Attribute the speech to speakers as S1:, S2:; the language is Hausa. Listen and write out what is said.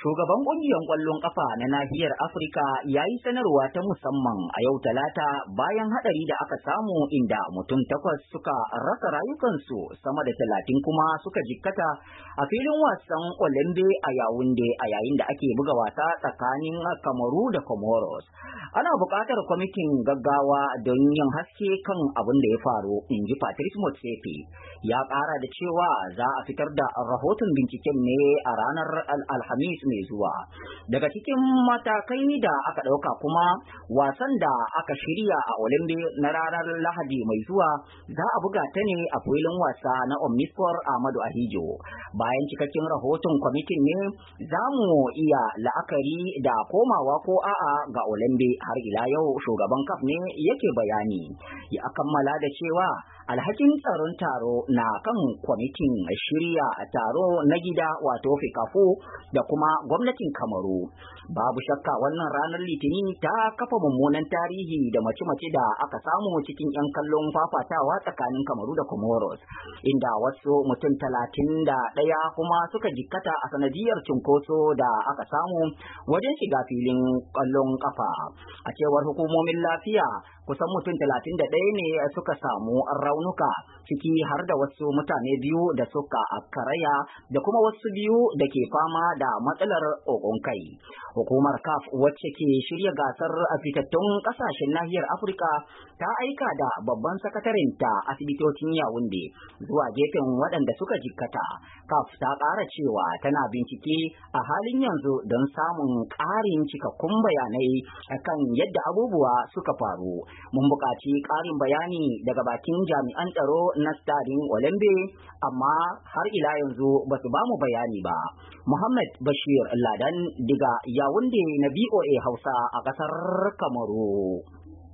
S1: Shugaban ƙungiyar ƙwallon ƙafa na nahiyar Afirka ya yi sanarwa ta musamman a yau Talata bayan haɗari da aka samu inda mutum 8 suka rasa rayukansu sama da 30 kuma suka jikkata a filin wasan Olembe a Yaounde a yayin da ake buga wasa tsakanin Kamaru da Comoros. Ana buƙatar kwamitin gaggawa don yin haske kan abin da ya faru, in ji Patrice Motsepe. Ya ƙara da cewa za a fitar da rahoton binciken ne a ranar Alhamis mai zuwa. Daga cikin matakai da aka ɗauka kuma wasan da aka shirya a Olembe na ranar Lahadi mai zuwa za a buga ta ne a filin wasa na Omnisport Ahmadu Ahijo. Bayan cikakken rahoton kwamitin ne za mu iya la'akari da komawa ko a'a ga Olembe. Har ila yau shugaban CAF ne yake bayani. Ya kammala da cewa alhakin tsaron taro na kan kwamitin shirya taro na gida wato FECAFO da kuma gwamnatin Kamaru. Babu shakka wannan ranar Litinin ta kafa mummunan tarihi da mace-mace da aka samu cikin 'yan kallon fafatawa tsakanin Kamaru da Comoros, inda wasu mutum 31 kuma suka jikkata a sanadiyar cunkoso da aka samu wajen shiga filin ƙwallon ƙafa. A cewar hukumomin lafiya, kusan mutum 31 ne suka samu raunuka, ciki har da wasu mutane 2 da suka karaya da kuma wasu 2 da ke fama da matsalar ƙoƙon kai. Hukumar CAF wacce ke shirya gasar fitattun ƙasashen nahiyar Afirka ta aika da babban sakatarinta asibitocin Yaounde zuwa gefen waɗanda suka jikkata. CAF ta ƙara cewa tana bincike a halin yanzu don samun ƙarin cikakkun bayanai kan yadda abubuwa suka faru. Mun buƙaci ƙarin bayani daga bakin jami'an tsaro na stadin Olembe, amma har ila yanzu ba su ba mu bayani ba. Muhammad Bashir Ladan daga Yaounde na BOA Hausa a ƙasar Kamaru.